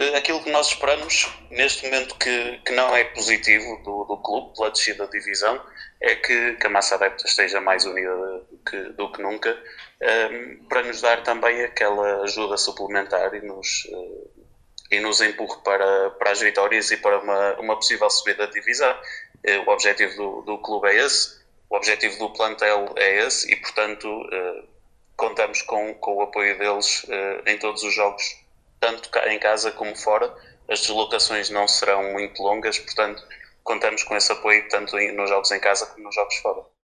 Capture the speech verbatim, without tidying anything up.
aquilo que nós esperamos neste momento que, que não é positivo do, do clube pela descida da divisão é que, que a massa adepta esteja mais unida do que, do que nunca, um, para nos dar também aquela ajuda suplementar e nos, uh, e nos empurre para, para as vitórias e para uma, uma possível subida de divisão. Uh, o objetivo do, do clube é esse, o objetivo do plantel é esse e, portanto, uh, contamos com, com o apoio deles uh, em todos os jogos, tanto em casa como fora. As deslocações não serão muito longas, portanto, contamos com esse apoio tanto nos jogos em casa como nos jogos fora.